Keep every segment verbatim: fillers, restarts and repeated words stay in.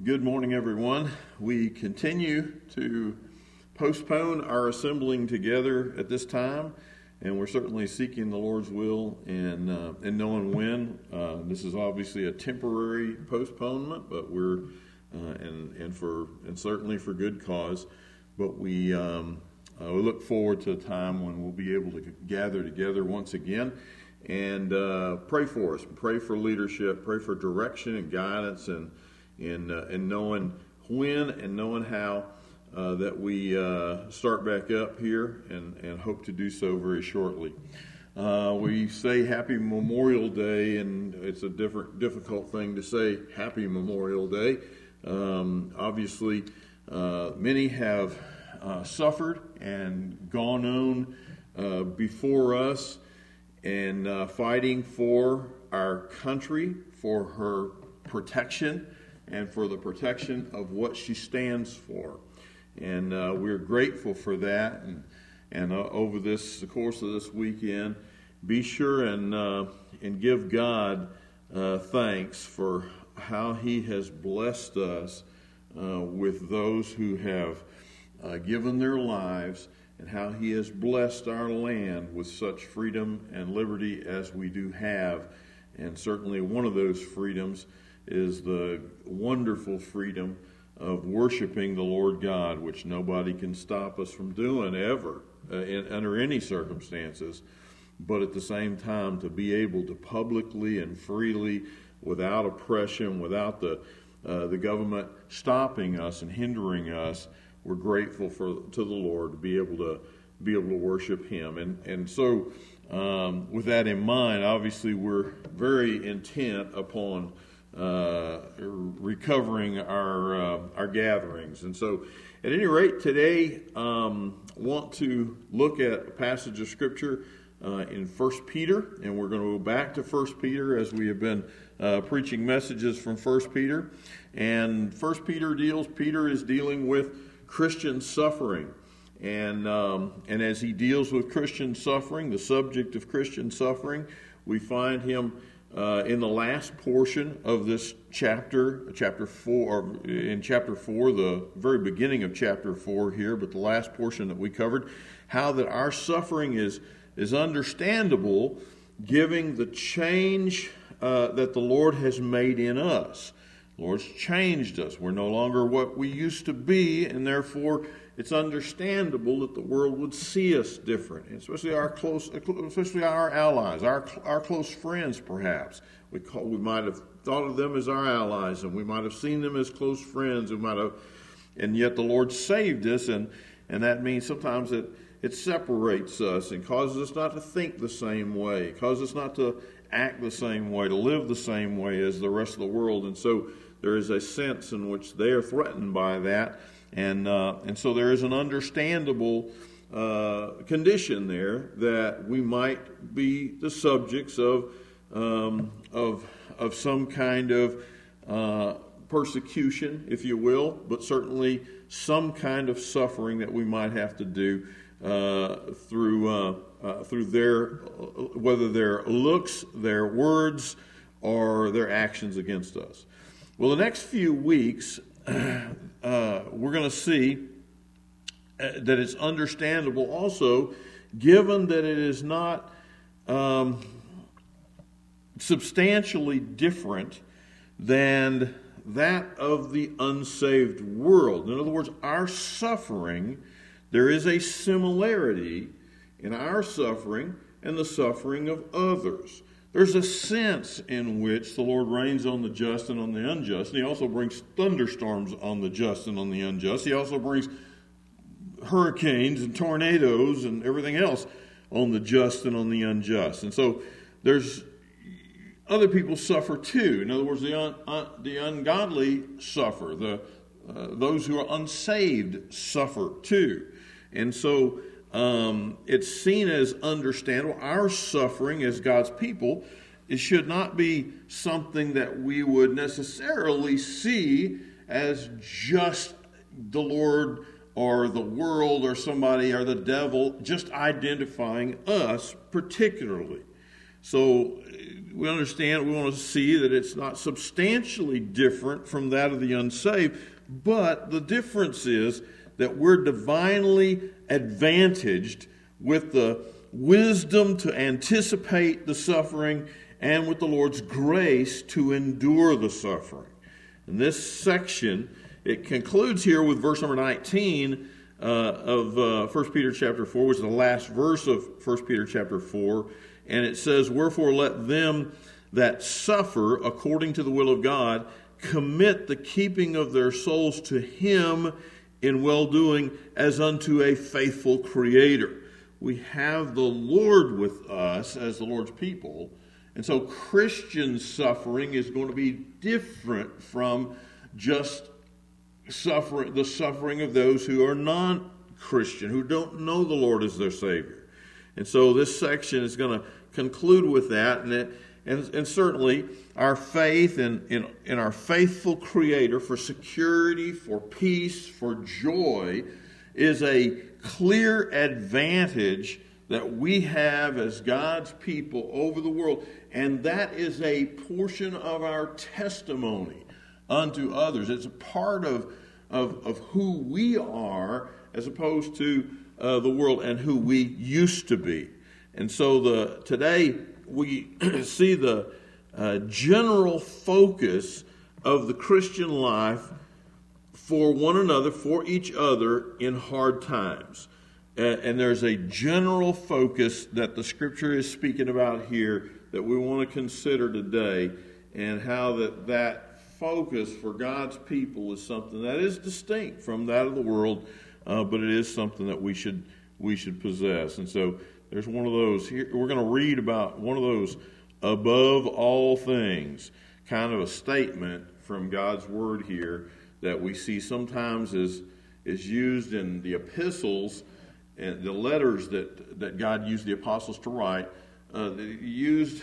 Good morning, everyone. We continue to postpone our assembling together at this time, and we're certainly seeking the Lord's will and uh, and knowing when. Uh, this is obviously a temporary postponement, but we're uh, and and for and certainly for good cause. But we um, uh, we look forward to a time when we'll be able to gather together once again and uh, pray for us, pray for leadership, pray for direction and guidance, and in uh, in knowing when and knowing how uh, that we uh, start back up here, and, and hope to do so very shortly. Uh, we say Happy Memorial Day, and it's a different difficult thing to say Happy Memorial Day. Um, obviously, uh, many have uh, suffered and gone on uh, before us, and uh, fighting for our country, for her protection, and for the protection of what she stands for. And uh, we're grateful for that. And, and uh, over this, the course of this weekend, be sure and, uh, and give God uh, thanks for how He has blessed us uh, with those who have uh, given their lives, and how He has blessed our land with such freedom and liberty as we do have. And certainly one of those freedoms is the wonderful freedom of worshiping the Lord God, which nobody can stop us from doing ever, uh, in, under any circumstances. But at the same time, to be able to publicly and freely, without oppression, without the uh, the government stopping us and hindering us, we're grateful for to the Lord to be able to be able to worship Him. And and so, um, with that in mind, obviously we're very intent upon Uh, recovering our uh, our gatherings. And so, at any rate, today um, want to look at a passage of Scripture uh, in First Peter, and we're going to go back to First Peter as we have been uh, preaching messages from First Peter. And First Peter deals, Peter is dealing with Christian suffering. And, um, and as he deals with Christian suffering, the subject of Christian suffering, we find him Uh, in the last portion of this chapter, chapter four, in chapter four, the very beginning of chapter four here, but the last portion that we covered, how that our suffering is is understandable, given the change uh, that the Lord has made in us. The Lord's changed us. We're no longer what we used to be, and therefore it's understandable that the world would see us different, especially our close, especially our allies, our our close friends. Perhaps we call, we might have thought of them as our allies, and we might have seen them as close friends. We might have, and yet the Lord saved us, and and that means sometimes it it separates us and causes us not to think the same way, causes us not to act the same way, to live the same way as the rest of the world, and so there is a sense in which they are threatened by that. And uh, and so there is an understandable uh, condition there that we might be the subjects of um, of of some kind of uh, persecution, if you will, but certainly some kind of suffering that we might have to do uh, through uh, uh, through their whether their looks, their words, or their actions against us. Well, the next few weeks, Uh, we're going to see uh, that it's understandable also, given that it is not um, substantially different than that of the unsaved world. In other words, our suffering, there is a similarity in our suffering and the suffering of others. There's a sense in which the Lord rains on the just and on the unjust. And He also brings thunderstorms on the just and on the unjust. He also brings hurricanes and tornadoes and everything else on the just and on the unjust. And so there's other people suffer too. In other words, the un, un, the ungodly suffer. The uh, those who are unsaved suffer too. And so Um, it's seen as understandable. Our suffering as God's people, it should not be something that we would necessarily see as just the Lord or the world or somebody or the devil just identifying us particularly. So we understand, we want to see that it's not substantially different from that of the unsaved, but the difference is that we're divinely advantaged with the wisdom to anticipate the suffering and with the Lord's grace to endure the suffering. In this section, it concludes here with verse number nineteen uh, of uh, First Peter chapter four, which is the last verse of First Peter chapter four. And it says, "Wherefore let them that suffer according to the will of God commit the keeping of their souls to Him in well-doing as unto a faithful Creator." We have the Lord with us as the Lord's people. And so Christian suffering is going to be different from just suffering, the suffering of those who are non-Christian, who don't know the Lord as their Savior. And so this section is going to conclude with that. And, it, and, and certainly our faith in, in, in our faithful Creator for security, for peace, for joy is a clear advantage that we have as God's people over the world. And that is a portion of our testimony unto others. It's a part of, of, of who we are as opposed to uh, the world and who we used to be. And so the today we see the uh, general focus of the Christian life for one another, for each other in hard times. Uh, and there's a general focus that the Scripture is speaking about here that we want to consider today, and how that that focus for God's people is something that is distinct from that of the world, uh, but it is something that we should we should possess. And so there's one of those here. We're going to read about one of those above all things, kind of a statement from God's Word here that we see sometimes is is used in the epistles and the letters that, that God used the apostles to write, uh, used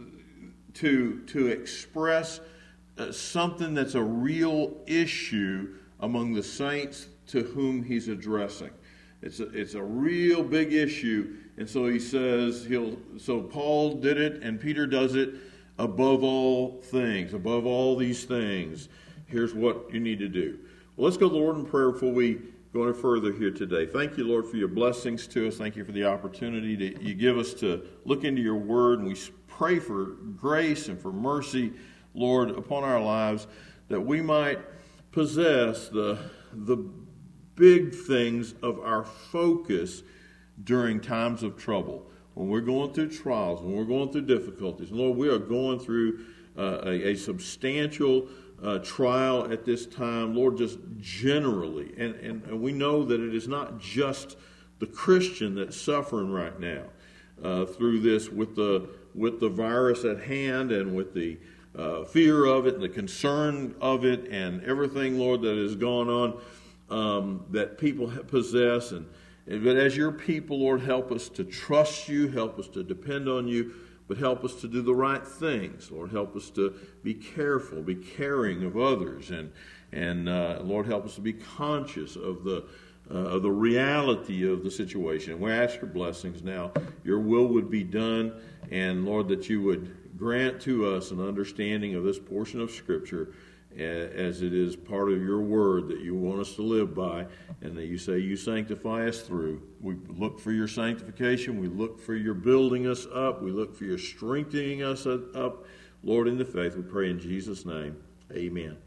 to to express uh, something that's a real issue among the saints to whom He's addressing. It's a, it's a real big issue, and so he says he'll. So Paul did it, and Peter does it. Above all things, above all these things, here's what you need to do. Well, let's go to the Lord in prayer before we go any further here today. Thank you, Lord, for your blessings to us. Thank you for the opportunity that you give us to look into your word. And we pray for grace and for mercy, Lord, upon our lives, that we might possess the, the big things of our focus during times of trouble. When we're going through trials, when we're going through difficulties. Lord, we are going through uh, a, a substantial Uh, trial at this time, Lord, just generally. And, and, and we know that it is not just the Christian that's suffering right now uh, through this with the with the virus at hand and with the uh, fear of it and the concern of it and everything, Lord, that has gone on um, that people possess. And, and but as your people, Lord, help us to trust you, help us to depend on you, but help us to do the right things. Lord, help us to be careful, be caring of others, and and uh, Lord, help us to be conscious of the uh, of the reality of the situation. We ask your blessings now. Your will would be done, and Lord, that you would grant to us an understanding of this portion of Scripture as it is part of your word that you want us to live by, and that you say you sanctify us through. We look for your sanctification. We look for your building us up. We look for your strengthening us up. Lord, in the faith, we pray in Jesus' name. Amen.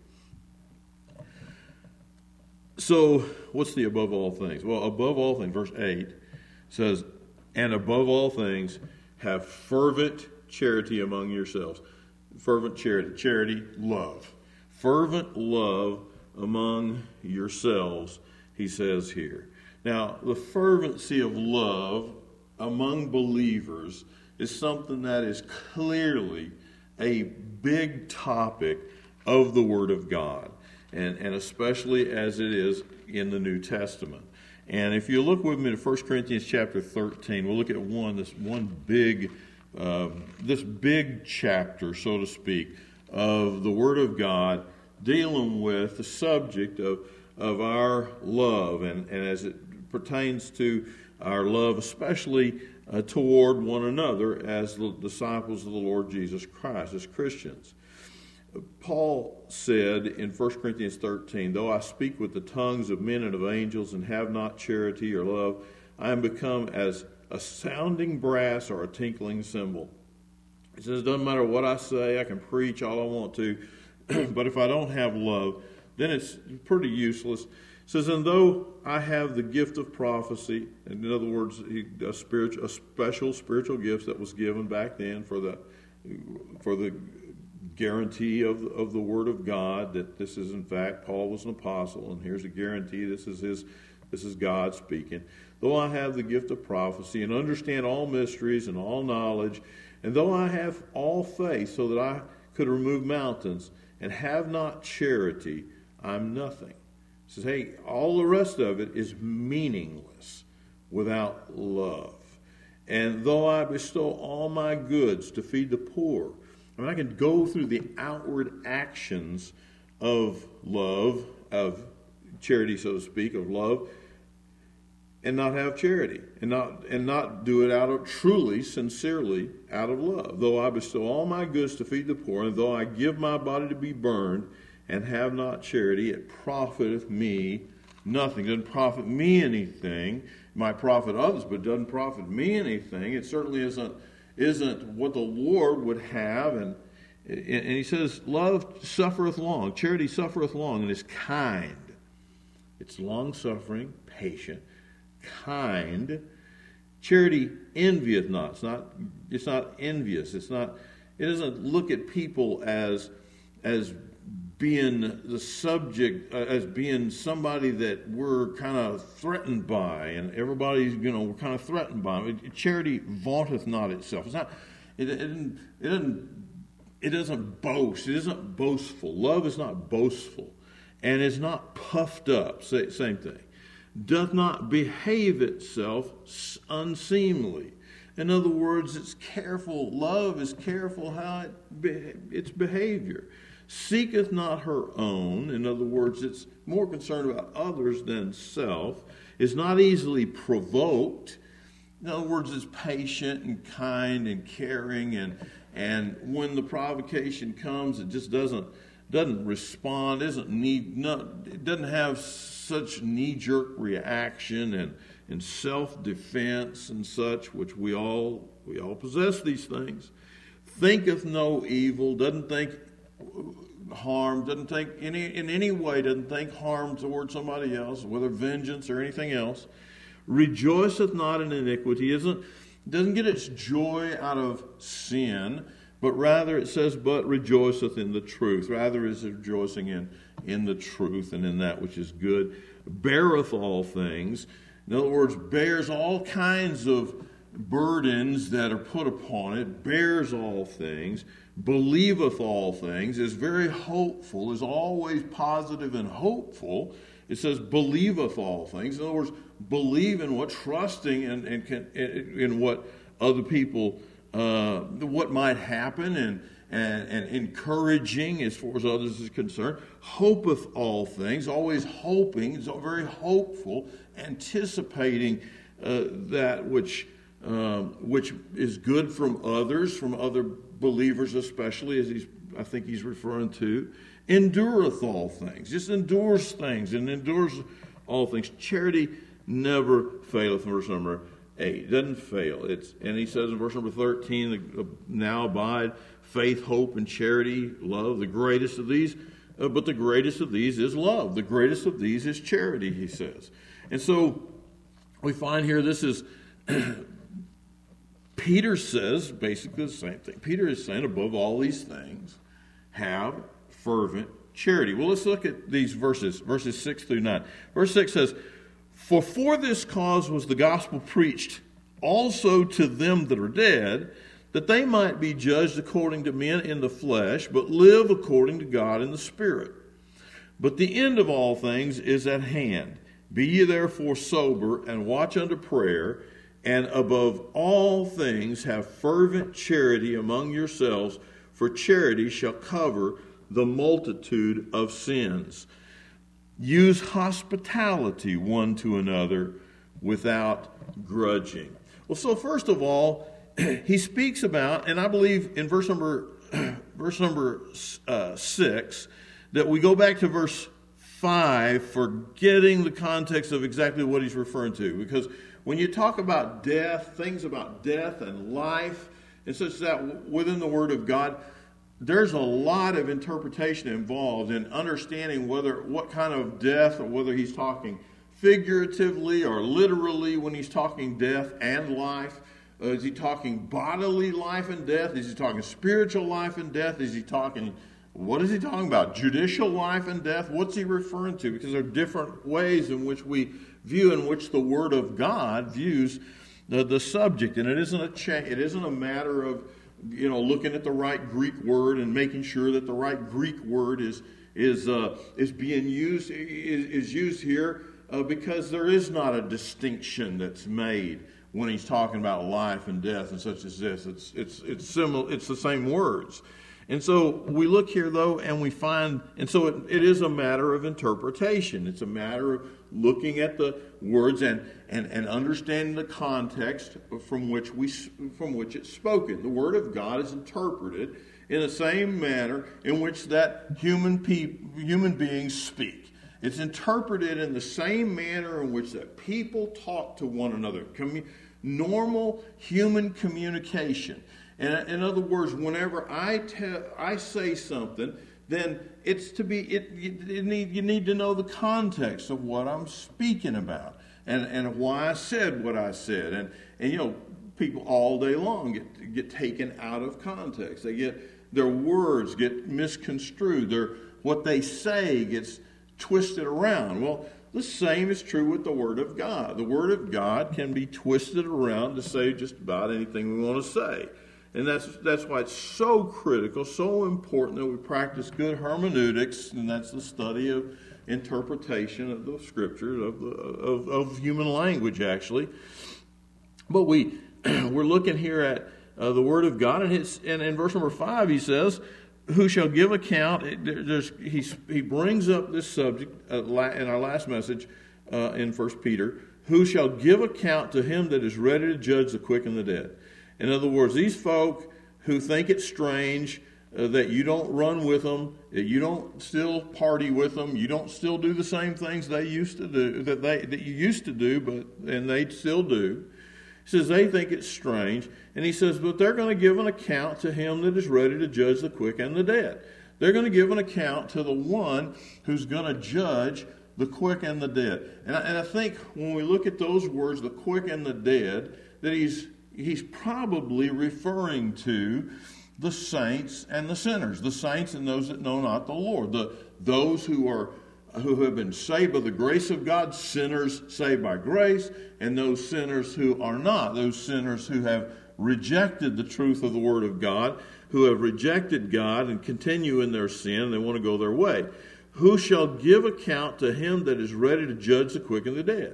So, what's the above all things? Well, above all things, verse eight says, and above all things, have fervent charity among yourselves. Fervent charity, charity, love. Fervent love among yourselves, he says here. Now, the fervency of love among believers is something that is clearly a big topic of the Word of God, and, and especially as it is in the New Testament. And if you look with me to First Corinthians chapter thirteen, we'll look at one, this one big, uh, this big chapter, so to speak, of the Word of God dealing with the subject of, of our love, and, and as it pertains to our love, especially uh, toward one another as the disciples of the Lord Jesus Christ, as Christians. Paul said in First Corinthians thirteen, though I speak with the tongues of men and of angels and have not charity or love, I am become as a sounding brass or a tinkling cymbal. He says, it doesn't matter what I say, I can preach all I want to, but if I don't have love, then it's pretty useless. It says, and though I have the gift of prophecy, in other words, a, spiritual, a special spiritual gift that was given back then for the for the guarantee of, of the Word of God, that this is in fact, Paul was an apostle, and here's a guarantee, this is his, this is God speaking. Though I have the gift of prophecy and understand all mysteries and all knowledge, and though I have all faith so that I could remove mountains and have not charity, I'm nothing. He says, hey, all the rest of it is meaningless without love. And though I bestow all my goods to feed the poor, I mean, I can go through the outward actions of love, of charity, so to speak, of love, and not have charity, and not and not do it out of truly, sincerely, out of love. Though I bestow all my goods to feed the poor, and though I give my body to be burned, and have not charity, it profiteth me nothing. It doesn't profit me anything. It might profit others, but it doesn't profit me anything. It certainly isn't isn't what the Lord would have. And and he says, love suffereth long, charity suffereth long, and is kind. It's long-suffering, patient, kind. Charity envieth not. It's not. It's not envious. It's not. It doesn't look at people as as being the subject, uh, as being somebody that we're kind of threatened by, and everybody's, you know, we're kind of threatened by. It, charity vaunteth not itself. It's not. It, it, doesn't, it doesn't. It doesn't boast. It isn't boastful. Love is not boastful, and is not puffed up. Same thing. Doth not behave itself unseemly. In other words, it's careful. Love is careful how it be, its behavior. Seeketh not her own. In other words, it's more concerned about others than self. Is not easily provoked. In other words, it's patient and kind and caring, and and when the provocation comes, it just doesn't doesn't respond. Isn't need not. It doesn't have such knee-jerk reaction and and self-defense and such, which we all we all possess these things. Thinketh no evil. Doesn't think harm, doesn't think any in any way, doesn't think harm toward somebody else, whether vengeance or anything else. Rejoiceth not in iniquity, isn't doesn't get its joy out of sin, but rather it says, but rejoiceth in the truth. Rather is rejoicing in, in the truth and in that which is good. Beareth all things. In other words, bears all kinds of burdens that are put upon it, bears all things, believeth all things, is very hopeful, is always positive and hopeful. It says, believeth all things. In other words, believe in what, trusting in, in, in what other people, uh, what might happen, and, and, and encouraging as far as others is concerned. Hopeth all things, always hoping, is very hopeful, anticipating uh, that which um, which is good from others, from other believers especially, as he's, I think he's referring to. Endureth all things, just endures things and endures all things. Charity never faileth, in verse number eight. It doesn't fail. It's, and he says in verse number thirteen, now abide faith, hope, and charity, love. The greatest of these, uh, but the greatest of these is love. The greatest of these is charity, he says. And so we find here this is, Peter says basically the same thing. Peter is saying above all these things, have fervent charity. Well, let's look at these verses, verses six through nine. Verse six says, for for this cause was the gospel preached also to them that are dead, that they might be judged according to men in the flesh, but live according to God in the Spirit. But the end of all things is at hand. Be ye therefore sober, and watch unto prayer, and above all things have fervent charity among yourselves, for charity shall cover the multitude of sins. Use hospitality one to another without grudging. Well, so first of all, he speaks about, and I believe in verse number verse number uh, six, that we go back to verse five for getting the context of exactly what he's referring to. Because when you talk about death, things about death and life, and such as that within the Word of God, there's a lot of interpretation involved in understanding whether what kind of death, or whether he's talking figuratively or literally when he's talking death and life. Uh, is he talking bodily life and death? Is he talking spiritual life and death? Is he talking, what is he talking about? Judicial life and death? What's he referring to? Because there are different ways in which we view, in which the Word of God views the, the subject. And it isn't a cha- it isn't a matter of, you know, looking at the right Greek word and making sure that the right Greek word is is uh, is being used is, is used here uh, because there is not a distinction that's made when he's talking about life and death and such as this. It's it's it's similar. It's the same words. And so we look here, though, and we find, and so it, it is a matter of interpretation. It's a matter of looking at the words and, and, and understanding the context from which we from which it's spoken. The Word of God is interpreted in the same manner in which that human pe- human beings speak. It's interpreted in the same manner in which that people talk to one another. Commu- normal human communication. And in other words, whenever I tell, I say something, then it's to be. It, you, need, you need to know the context of what I'm speaking about, and and why I said what I said, and and you know, people all day long get get taken out of context. They get their words get misconstrued. Their what they say gets twisted around. Well, the same is true with the Word of God. The Word of God can be twisted around to say just about anything we want to say. And that's that's why it's so critical, so important that we practice good hermeneutics, and that's the study of interpretation of the Scriptures, of the, of, of human language, actually. But we we're looking here at uh, the Word of God, and, it's, and in verse number five, he says, "Who shall give account?" There's, he he brings up this subject uh, in our last message uh, in First Peter. Who shall give account to him that is ready to judge the quick and the dead? In other words, these folk who think it's strange uh, that you don't run with them, that you don't still party with them, you don't still do the same things they used to do, that they that you used to do, but and they still do. He says they think it's strange, and he says, but they're going to give an account to him that is ready to judge the quick and the dead. They're going to give an account to the one who's going to judge the quick and the dead. And I, and I think when we look at those words, the quick and the dead, that he's He's probably referring to the saints and the sinners, the saints and those that know not the Lord, the those who are who have been saved by the grace of God, sinners saved by grace, and those sinners who are not, those sinners who have rejected the truth of the Word of God, who have rejected God and continue in their sin, and they want to go their way. Who shall give account to him that is ready to judge the quick and the dead?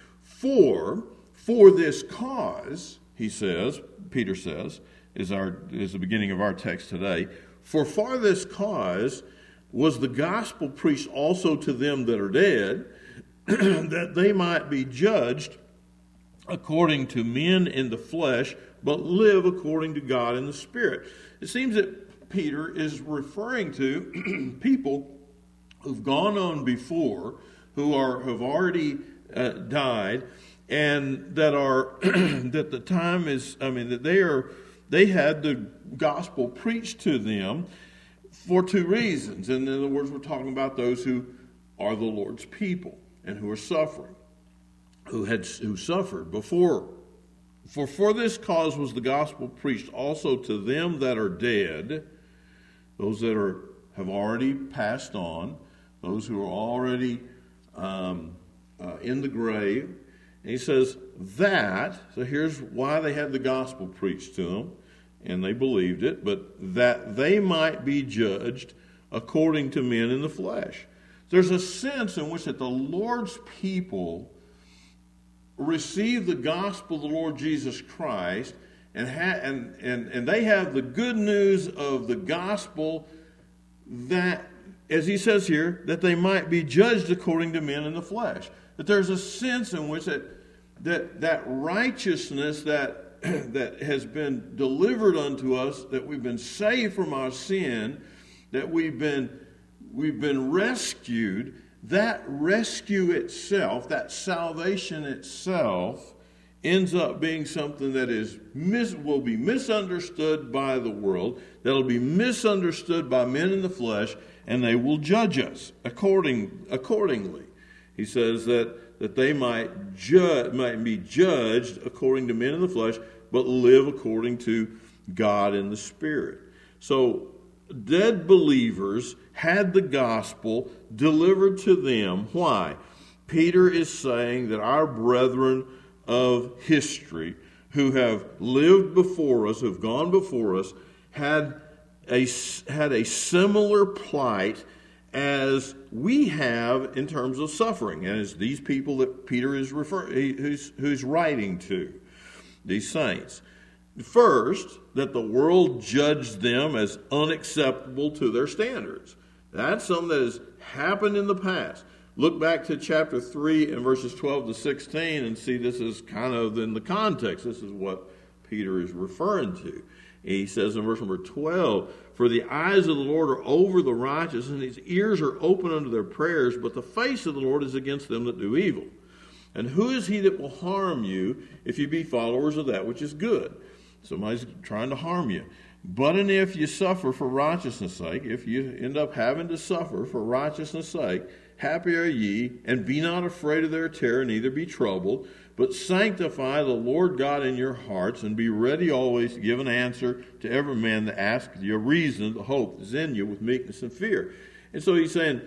For for this cause, he says, Peter says, is our is the beginning of our text today. For for this cause was the gospel preached also to them that are dead, that they might be judged according to men in the flesh, but live according to God in the Spirit. It seems that Peter is referring to people who've gone on before, who are have already uh, died, and that are that the time is, I mean, that they are they had the gospel preached to them for two reasons. And in other words, we're talking about those who are the Lord's people and who are suffering, who had who suffered before. For for this cause was the gospel preached also to them that are dead, those that are have already passed on, those who are already um, uh, in the grave. And he says that, so here's why they had the gospel preached to them, and they believed it, but that they might be judged according to men in the flesh. There's a sense in which that the Lord's people receive the gospel of the Lord Jesus Christ, and, ha- and, and, and they have the good news of the gospel that, as he says here, that they might be judged according to men in the flesh. That there's a sense in which that that that righteousness that that has been delivered unto us, that we've been saved from our sin, that we've been we've been rescued, that rescue itself, that salvation itself, ends up being something that is mis- will be misunderstood by the world, that'll be misunderstood by men in the flesh, and they will judge us according accordingly. He says that, that they might ju- might be judged according to men in the flesh, but live according to God in the Spirit. So dead believers had the gospel delivered to them. Why? Peter is saying that our brethren of history who have lived before us, who have gone before us, had a, had a similar plight as we have in terms of suffering, and as these people that Peter is refer, who's, who's writing to, these saints. First, that the world judged them as unacceptable to their standards. That's something that has happened in the past. Look back to chapter three and verses twelve to sixteen and see this is kind of in the context. This is what Peter is referring to. He says in verse number twelve, "For the eyes of the Lord are over the righteous, and his ears are open unto their prayers, but the face of the Lord is against them that do evil. And who is he that will harm you if you be followers of that which is good?" Somebody's trying to harm you. "But and if you suffer for righteousness' sake," if you end up having to suffer for righteousness' sake, "happy are ye, and be not afraid of their terror, neither be troubled, but sanctify the Lord God in your hearts, and be ready always to give an answer to every man that asks you a reason of the hope that is in you with meekness and fear." And so he's saying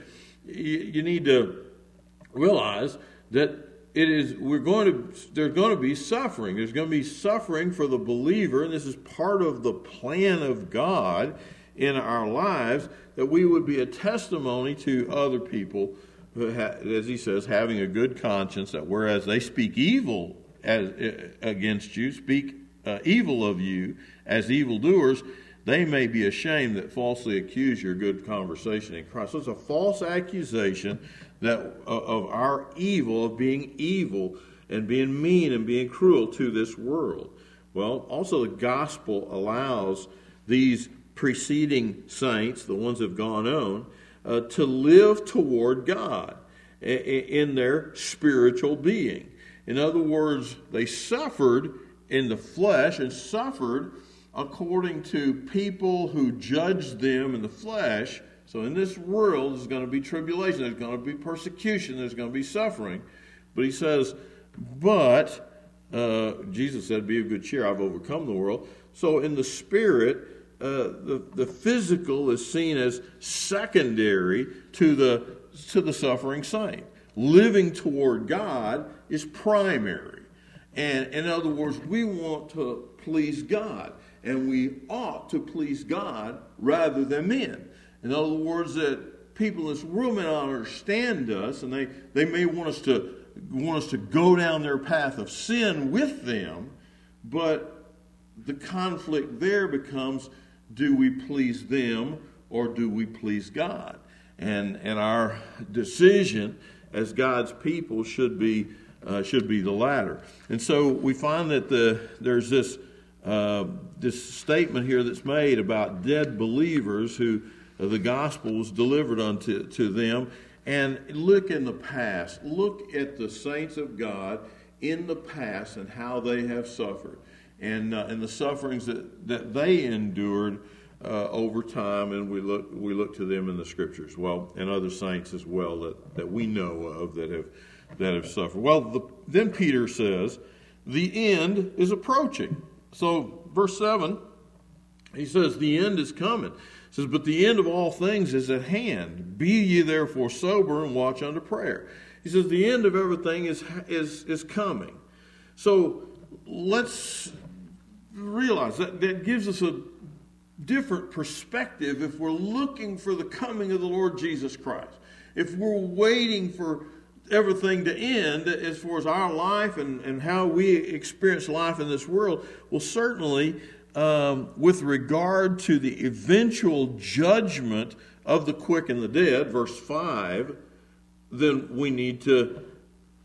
you need to realize that it is we're going to there's going to be suffering. There's going to be suffering for the believer, and this is part of the plan of God in our lives, that we would be a testimony to other people, who ha- as he says, having a good conscience, that whereas they speak evil as, uh, against you, speak uh, evil of you as evildoers, they may be ashamed that falsely accuse your good conversation in Christ. So it's a false accusation that uh, of our evil, of being evil and being mean and being cruel to this world. Well, also the gospel allows these preceding saints, the ones that have gone on, uh, to live toward God in their spiritual being. In other words, they suffered in the flesh and suffered according to people who judged them in the flesh. So in this world, there's going to be tribulation, there's going to be persecution, there's going to be suffering. But he says, but, uh, Jesus said, "Be of good cheer, I've overcome the world." So in the spirit, Uh, the, the physical is seen as secondary to the to the suffering saint. Living toward God is primary. And in other words, we want to please God, and we ought to please God rather than men. In other words, that people in this world may not understand us, and they, they may want us to want us to go down their path of sin with them, but the conflict there becomes, do we please them or do we please God? And and our decision as God's people should be uh, should be the latter. And so we find that the there's this uh, this statement here that's made about dead believers who uh, the gospel was delivered unto to them. And look in the past. Look at the saints of God in the past and how they have suffered. And uh, and the sufferings that, that they endured uh, over time, and we look we look to them in the scriptures, well, and other saints as well that, that we know of that have that have suffered. Well, the, then Peter says, the end is approaching. So verse seven, he says, the end is coming. He says, but the end of all things is at hand. Be ye therefore sober and watch unto prayer. He says, the end of everything is is is coming. So let's realize that that gives us a different perspective if we're looking for the coming of the Lord Jesus Christ. If we're waiting for everything to end as far as our life and, and how we experience life in this world, well, certainly um, with regard to the eventual judgment of the quick and the dead, verse five, then we need to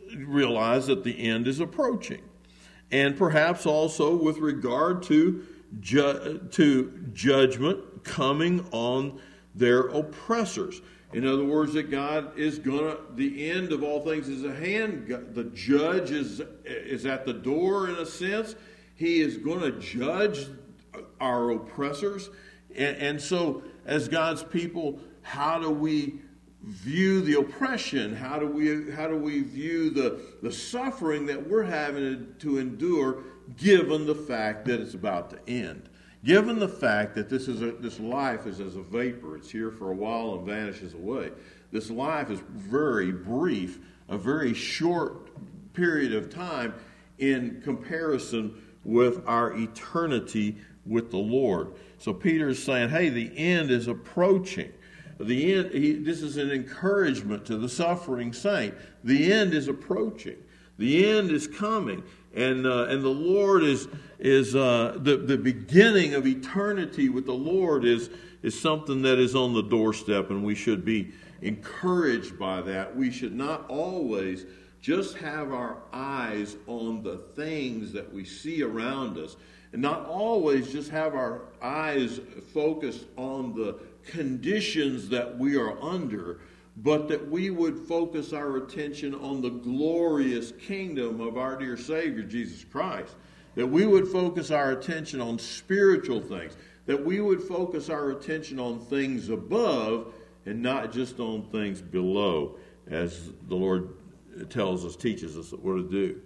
realize that the end is approaching. And perhaps also with regard to ju- to judgment coming on their oppressors. In other words, that God is going to, the end of all things is at hand. The judge is, is at the door in a sense. He is going to judge our oppressors. And, and so as God's people, how do we view the oppression? How do we how do we view the, the suffering that we're having to endure, given the fact that it's about to end? Given the fact that this is a, this life is as a vapor, it's here for a while and vanishes away. This life is very brief, a very short period of time in comparison with our eternity with the Lord. So Peter is saying, hey, the end is approaching. The end. He, this is an encouragement to the suffering saint. The end is approaching. The end is coming, and uh, and the Lord is is uh, the the beginning of eternity with the Lord is is something that is on the doorstep, and we should be encouraged by that. We should not always just have our eyes on the things that we see around us, and not always just have our eyes focused on the conditions that we are under, but that we would focus our attention on the glorious kingdom of our dear Savior, Jesus Christ. That we would focus our attention on spiritual things. That we would focus our attention on things above and not just on things below, as the Lord tells us, teaches us that we're to do.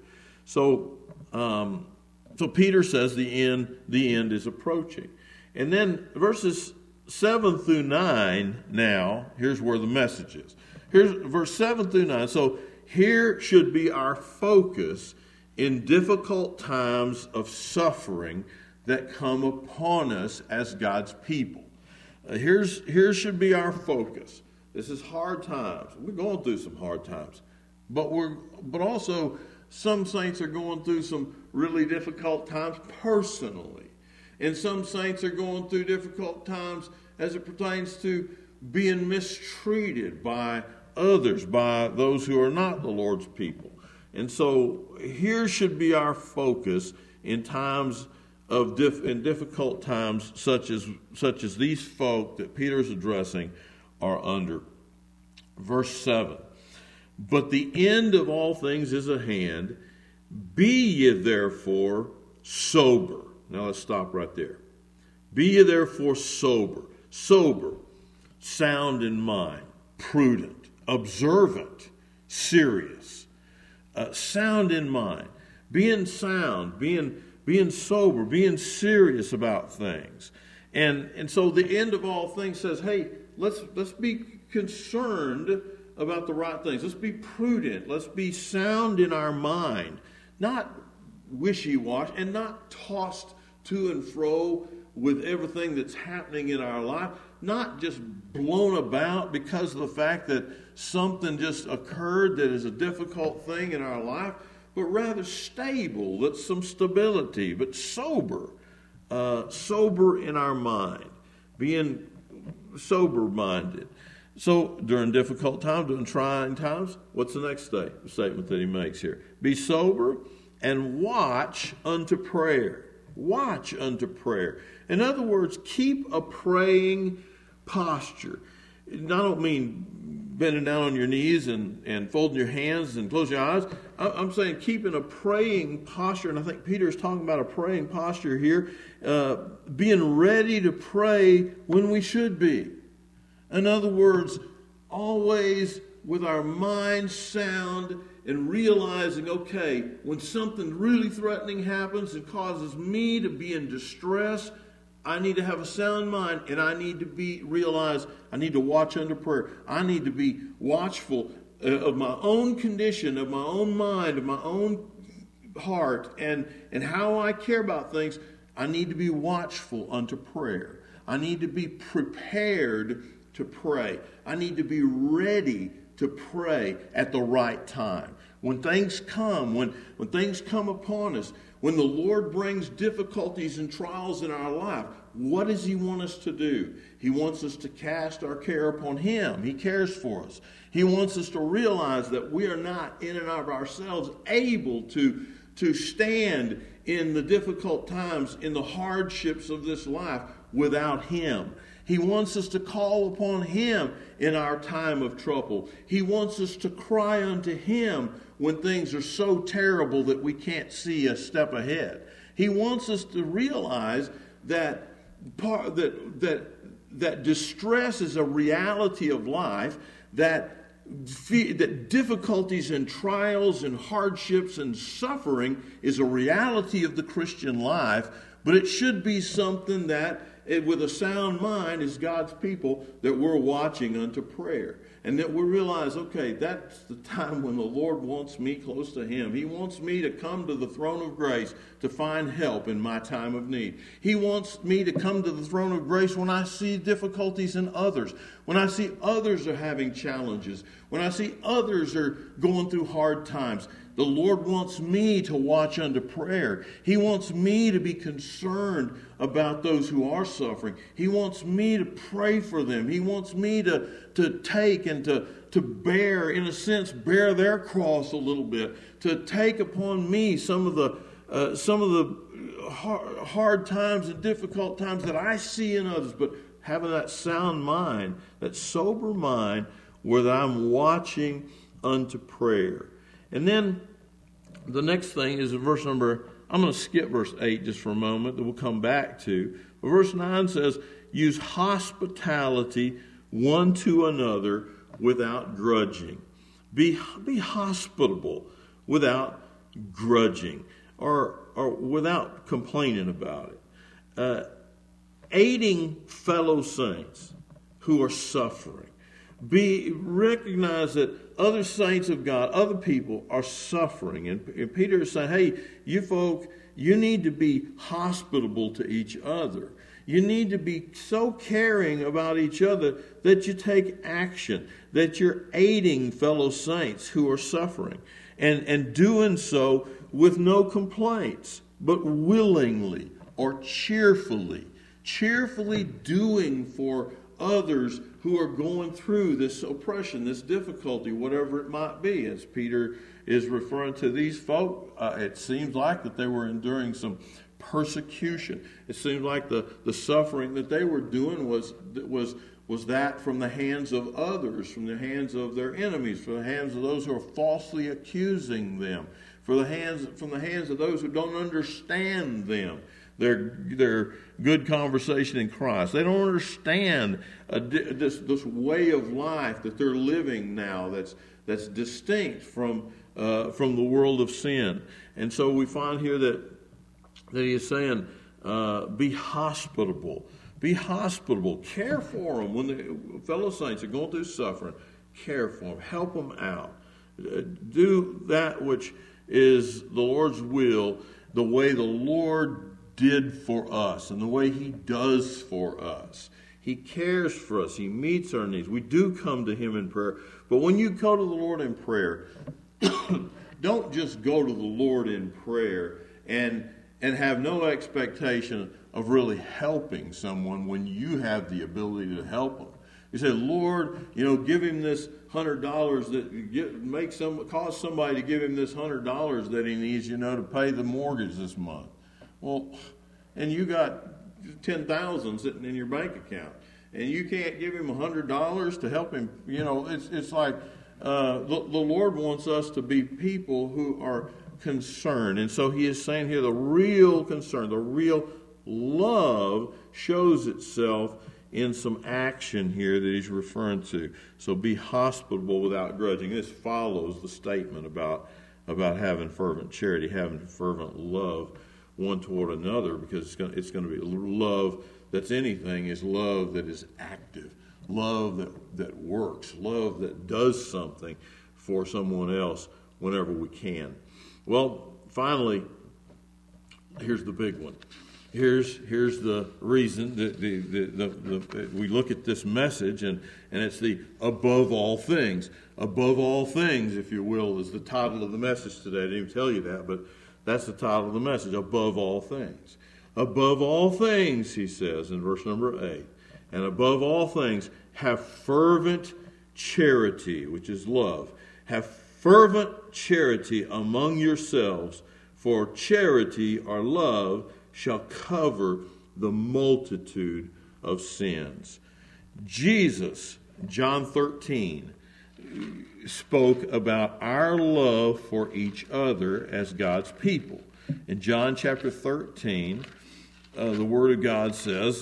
So, um, so Peter says the end, the end is approaching. And then verses seven through nine now, here's where the message is. Here's verse seven through nine. So here should be our focus in difficult times of suffering that come upon us as God's people. Uh, here's here should be our focus. This is hard times. We're going through some hard times. But we're but also some saints are going through some really difficult times personally. And some saints are going through difficult times as it pertains to being mistreated by others, by those who are not the Lord's people. And so here should be our focus in times of diff, in difficult times such as such as these folk that Peter is addressing are under. Verse seven. But the end of all things is at hand. Be ye therefore sober. Now let's stop right there. Be ye therefore sober. Sober, sound in mind, prudent, observant, serious. Uh, sound in mind. Being sound, being being sober, being serious about things. And and so the end of all things says, hey, let's let's be concerned about the right things. Let's be prudent. Let's be sound in our mind. Not wishy-washy and not tossed to and fro with everything that's happening in our life, not just blown about because of the fact that something just occurred that is a difficult thing in our life, but rather stable, that's some stability, but sober, uh, sober in our mind, being sober-minded. So during difficult times, during trying times, what's the next state, statement that he makes here? Be sober and watch unto prayer. Watch unto prayer. In other words, keep a praying posture. I don't mean bending down on your knees and, and folding your hands and closing your eyes. I'm saying keeping a praying posture, and I think Peter is talking about a praying posture here, uh, being ready to pray when we should be. In other words, always with our minds sound and realizing, okay, when something really threatening happens and causes me to be in distress, I need to have a sound mind, and I need to be realize I need to watch under prayer. I need to be watchful uh, of my own condition, of my own mind, of my own heart, and, and how I care about things. I need to be watchful unto prayer. I need to be prepared to pray. I need to be ready to pray at the right time. When things come, when, when things come upon us, when the Lord brings difficulties and trials in our life, what does he want us to do? He wants us to cast our care upon him. He cares for us. He wants us to realize that we are not in and of ourselves able to, to stand in the difficult times, in the hardships of this life without him. He wants us to call upon him in our time of trouble. He wants us to cry unto him when things are so terrible that we can't see a step ahead. He wants us to realize that part, that that that distress is a reality of life, that that difficulties and trials and hardships and suffering is a reality of the Christian life, but it should be something that, with a sound mind, as God's people, that we're watching unto prayer. And that we realize, okay, that's the time when the Lord wants me close to him. He wants me to come to the throne of grace to find help in my time of need. He wants me to come to the throne of grace when I see difficulties in others, when I see others are having challenges, when I see others are going through hard times. The Lord wants me to watch unto prayer. He wants me to be concerned about those who are suffering. He wants me to pray for them. He wants me to, to take and to, to bear, in a sense, bear their cross a little bit, to take upon me some of the uh, some of the hard, hard times and difficult times that I see in others, but having that sound mind, that sober mind, where I'm watching unto prayer. And then the next thing is in verse number, I'm going to skip verse eight just for a moment that we'll come back to. But verse nine says, use hospitality one to another without grudging. Be, be hospitable without grudging or, or without complaining about it. Uh, aiding fellow saints who are suffering. Be recognize that other saints of God, other people are suffering. And, and Peter is saying, hey, you folk, you need to be hospitable to each other. You need to be so caring about each other that you take action, that you're aiding fellow saints who are suffering. And, and doing so with no complaints, but willingly or cheerfully. Cheerfully doing for others who are going through this oppression, this difficulty, whatever it might be. As Peter is referring to these folk, uh, it seems like that they were enduring some persecution. It seems like the, the suffering that they were doing was was was that from the hands of others, from the hands of their enemies, from the hands of those who are falsely accusing them, for the hands from the hands of those who don't understand them. Their, their good conversation in Christ. They don't understand a, this, this way of life that they're living now that's, that's distinct from, uh, from the world of sin. And so we find here that, that he is saying, uh, be hospitable. Be hospitable. Care for them. When the fellow saints are going through suffering, care for them. Help them out. Uh, do that which is the Lord's will, the way the Lord did for us and the way he does for us. He cares for us. He meets our needs. We do come to him in prayer. But when you go to the Lord in prayer, don't just go to the Lord in prayer and, and have no expectation of really helping someone when you have the ability to help them. You say, Lord, you know, give him this hundred dollars that get, make some cause somebody to give him this hundred dollars that he needs, you know, to pay the mortgage this month. Well, and you got ten thousand sitting in your bank account, and you can't give him a hundred dollars to help him. You know, it's it's like uh, the, the Lord wants us to be people who are concerned, and so He is saying here the real concern, the real love shows itself in some action here that He's referring to. So be hospitable without grudging. This follows the statement about about having fervent charity, having fervent love one toward another, because it's going, it's going to be love that's anything is love that is active, love that, that works, love that does something for someone else whenever we can. Well, finally, here's the big one. Here's here's the reason that the, the, the, the, the, we look at this message, and, and it's the above all things. Above all things, if you will, is the title of the message today. I didn't even tell you that, but that's the title of the message, above all things. Above all things, he says in verse number eight, and above all things, have fervent charity, which is love. Have fervent charity among yourselves, for charity or love shall cover the multitude of sins. Jesus, John thirteen, spoke about our love for each other as God's people. In John chapter thirteen, uh, the Word of God says,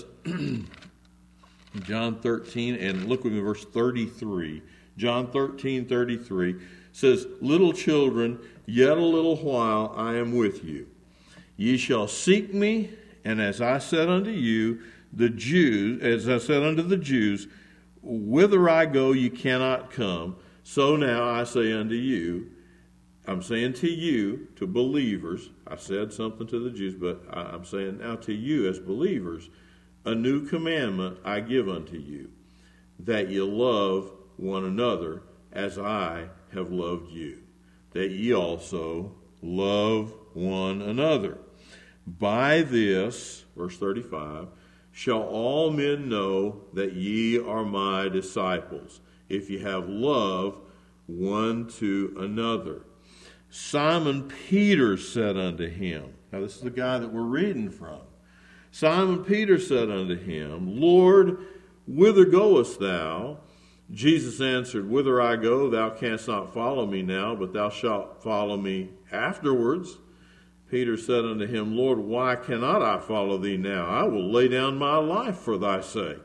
John thirteen, and look with me, verse thirty-three. John thirteen, thirty-three says, little children, yet a little while I am with you. Ye shall seek me, and as I said unto you, the Jews, as I said unto the Jews, whither I go ye cannot come. So now I say unto you, I'm saying to you, to believers, I said something to the Jews, but I'm saying now to you as believers, a new commandment I give unto you, that ye love one another as I have loved you, that ye also love one another. By this, verse thirty-five, shall all men know that ye are my disciples, if ye have love one to another. Simon Peter said unto him, now this is the guy that we're reading from. Simon Peter said unto him, Lord, whither goest thou? Jesus answered, whither I go, thou canst not follow me now, but thou shalt follow me afterwards. Peter said unto him, Lord, why cannot I follow thee now? I will lay down my life for thy sake.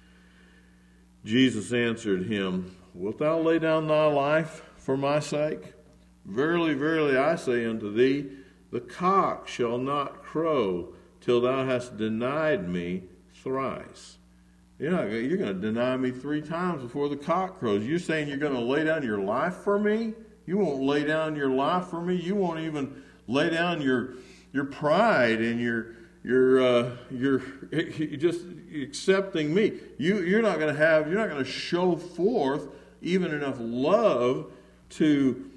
Jesus answered him, wilt thou lay down thy life for my sake? Verily, verily, I say unto thee, the cock shall not crow till thou hast denied me thrice. You're, not, you're going to deny me three times before the cock crows. You're saying you're going to lay down your life for me? You won't lay down your life for me. You won't even lay down your your pride and your your uh, your just accepting me. You you're not going to have. You're not going to show forth even enough love to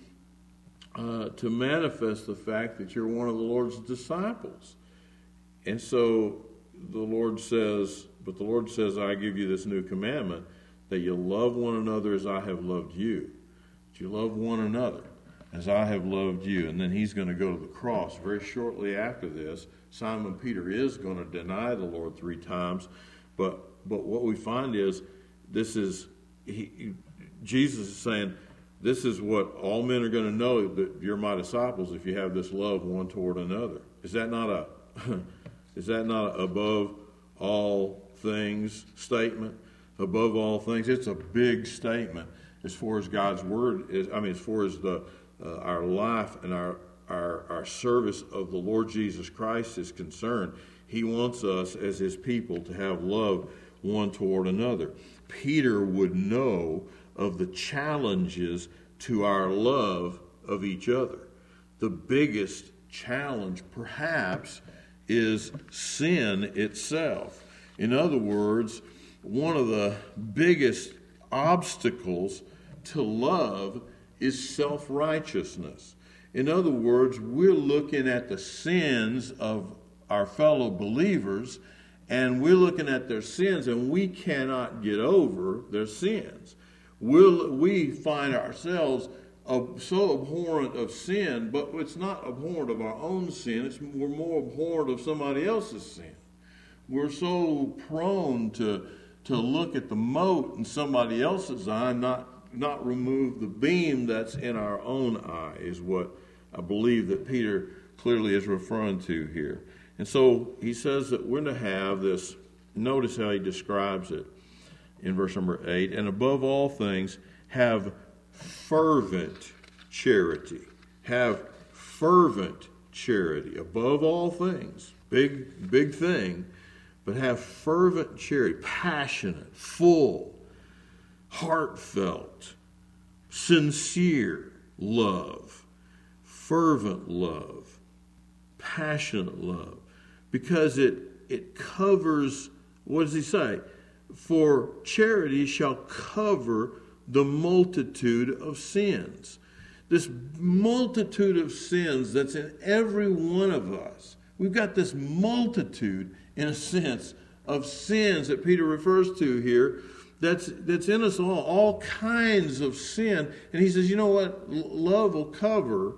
uh, to manifest the fact that you're one of the Lord's disciples. And so the Lord says, but the Lord says, I give you this new commandment, that you love one another as I have loved you. That you love one another as I have loved you. And then he's going to go to the cross. Very shortly after this, Simon Peter is going to deny the Lord three times. But but what we find is, this is, he, Jesus is saying, this is what all men are going to know, that you're my disciples if you have this love one toward another. Is that not a is that not a above all things statement? Above all things, it's a big statement as far as God's word is. I mean, as far as the uh, our life and our, our our service of the Lord Jesus Christ is concerned. He wants us as his people to have love one toward another. Peter would know of the challenges to our love of each other. The biggest challenge, perhaps, is sin itself. In other words, one of the biggest obstacles to love is self-righteousness. In other words, we're looking at the sins of our fellow believers, and we're looking at their sins, and we cannot get over their sins. We'll, we find ourselves so abhorrent of sin, but it's not abhorrent of our own sin. It's, we're more abhorrent of somebody else's sin. We're so prone to to look at the mote in somebody else's eye, not not remove the beam that's in our own eye, is what I believe that Peter clearly is referring to here. And so he says that we're to have this. Notice how he describes it in verse number eight. And above all things, have fervent charity. Have fervent charity. Above all things. Big, big thing. But have fervent charity. Passionate, full, heartfelt, sincere love. Fervent love. Passionate love. Because it, it covers, what does he say? For charity shall cover the multitude of sins. This multitude of sins that's in every one of us. we've got this multitude, in a sense, of sins that Peter refers to here that's that's in us all, all kinds of sin. And he says, you know what? Love will cover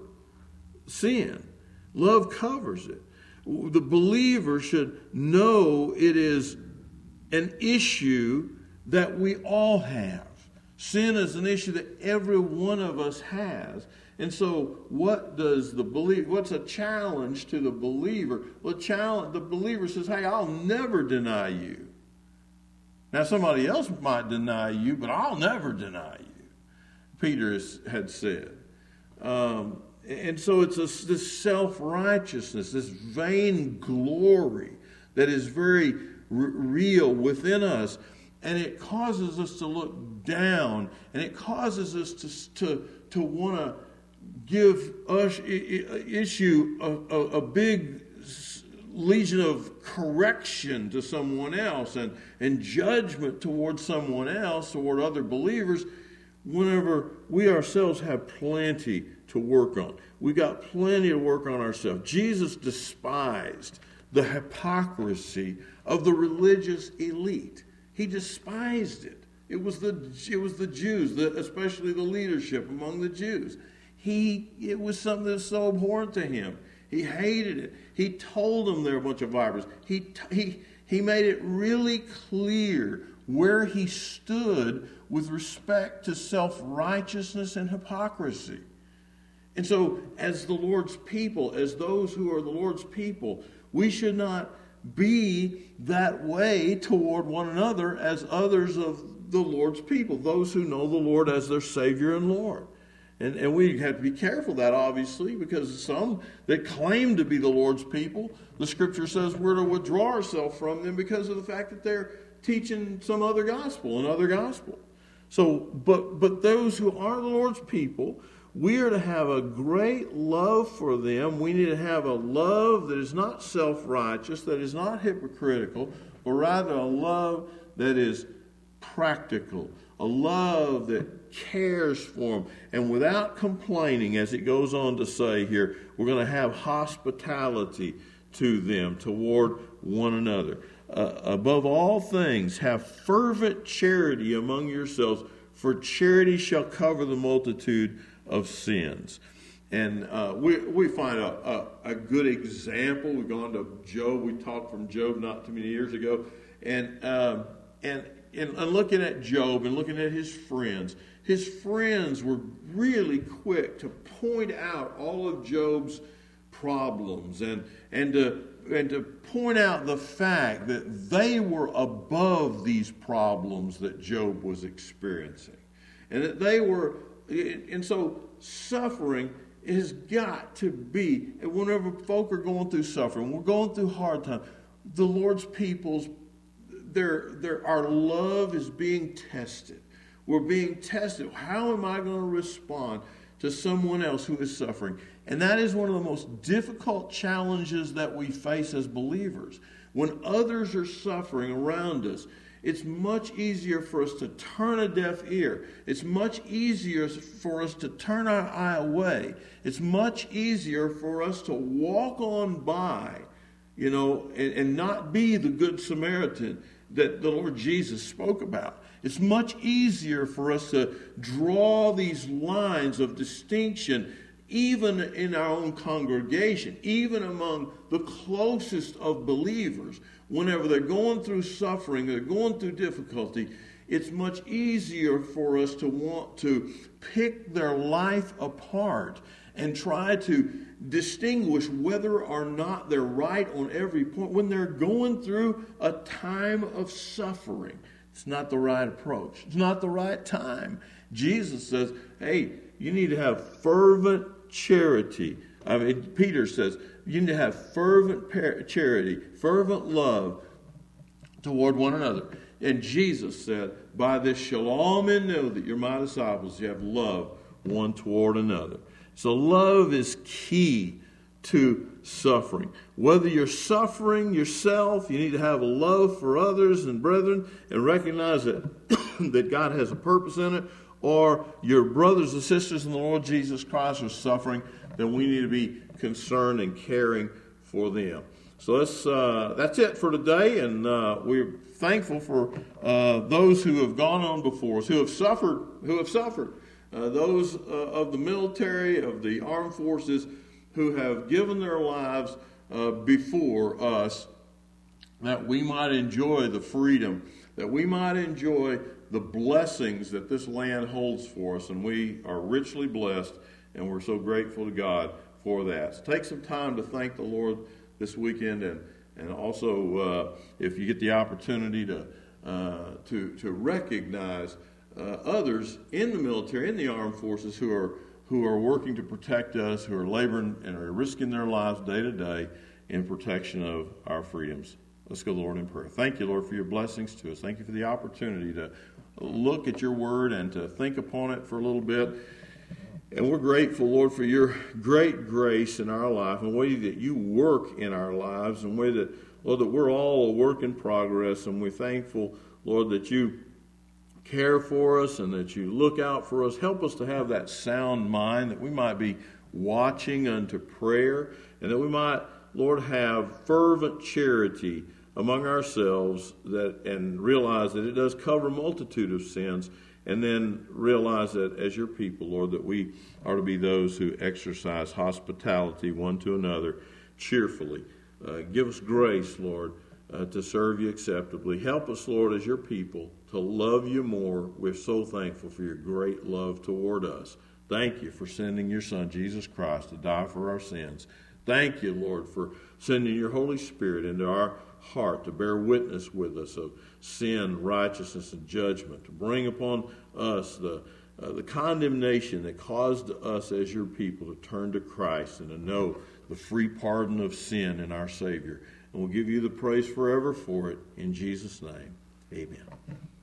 sin. Love covers it. The believer should know it is an issue that we all have. Sin is an issue that every one of us has. And so what does the believer, what's a challenge to the believer? Well, challenge, the believer says, hey, I'll never deny you. Now, somebody else might deny you, but I'll never deny you, Peter has, had said. Um, and so it's a, this self-righteousness, this vain glory that is very r- real within us. And it causes us to look down, and it causes us to, to, to want to give us issue a, a, a big legion of correction to someone else and, and judgment towards someone else, toward other believers, whenever we ourselves have plenty to work on. We got plenty to work on ourselves. Jesus despised the hypocrisy of the religious elite. He despised it. It was the it was the Jews, the, especially the leadership among the Jews. He it was something that's so abhorrent to him. He hated it. He told them they're a bunch of vipers. He he he made it really clear where he stood with respect to self-righteousness and hypocrisy. And so, as the Lord's people, as those who are the Lord's people, we should not be that way toward one another as others of the Lord's people, those who know the Lord as their Savior and Lord. And, and we have to be careful of that, obviously, because some that claim to be the Lord's people, the Scripture says we're to withdraw ourselves from them because of the fact that they're teaching some other gospel, another gospel. So, but but those who are the Lord's people, we are to have a great love for them. We need to have a love that is not self-righteous, that is not hypocritical, but rather a love that is practical, a love that cares for them. And without complaining, as it goes on to say here, we're going to have hospitality to them, toward one another. Uh, above all things, have fervent charity among yourselves, for charity shall cover the multitude of sins. And uh, we we find a, a, a good example. We've gone to Job. We talked from Job not too many years ago. And, um, and, and, and looking at Job and looking at his friends, his friends were really quick to point out all of Job's problems and, and, to, and to point out the fact that they were above these problems that Job was experiencing. And that they were... And so suffering has got to be, and whenever folk are going through suffering, we're going through hard times, the Lord's people's, their, their, our love is being tested. We're being tested. How am I going to respond to someone else who is suffering? And that is one of the most difficult challenges that we face as believers. When others are suffering around us, it's much easier for us to turn a deaf ear. It's much easier for us to turn our eye away. It's much easier for us to walk on by, you know, and, and not be the Good Samaritan that the Lord Jesus spoke about. It's much easier for us to draw these lines of distinction even in our own congregation, even among the closest of believers. Whenever they're going through suffering, they're going through difficulty, it's much easier for us to want to pick their life apart and try to distinguish whether or not they're right on every point. When they're going through a time of suffering, it's not the right approach. It's not the right time. Jesus says, hey, you need to have fervent charity. I mean, Peter says, you need to have fervent charity, fervent love toward one another. And Jesus said, by this shall all men know that you're my disciples. You have love one toward another. So love is key to suffering. Whether you're suffering yourself, you need to have a love for others and brethren and recognize that, that God has a purpose in it. Or your brothers and sisters in the Lord Jesus Christ are suffering, then we need to be concerned and caring for them. So that's, uh, that's it for today, and uh, we're thankful for uh, those who have gone on before us, who have suffered, who have suffered. Uh, those uh, of the military, of the armed forces, who have given their lives uh, before us, that we might enjoy the freedom, that we might enjoy the blessings that this land holds for us, and we are richly blessed, and we're so grateful to God for that. So take some time to thank the Lord this weekend, and and also uh, if you get the opportunity to uh, to to recognize uh, others in the military, in the armed forces, who are who are working to protect us, who are laboring and are risking their lives day to day in protection of our freedoms. Let's go to the Lord in prayer. Thank you, Lord, for your blessings to us. Thank you for the opportunity to look at your word and to think upon it for a little bit. And we're grateful, Lord, for your great grace in our life and the way that you work in our lives, and the way that, Lord, that we're all a work in progress. And we're thankful, Lord, that you care for us and that you look out for us. Help us to have that sound mind, that we might be watching unto prayer, and that we might, Lord, have fervent charity among ourselves, that and realize that it does cover a multitude of sins, and then realize that as your people, Lord, that we are to be those who exercise hospitality one to another cheerfully. Uh, give us grace, Lord, uh, to serve you acceptably. Help us, Lord, as your people, to love you more. We're so thankful for your great love toward us. Thank you for sending your Son, Jesus Christ, to die for our sins. Thank you, Lord, for sending your Holy Spirit into our heart to bear witness with us of sin, righteousness, and judgment, to bring upon us the uh, the condemnation that caused us as your people to turn to Christ and to know the free pardon of sin in our Savior. And we'll give you the praise forever for it. In Jesus' name, amen.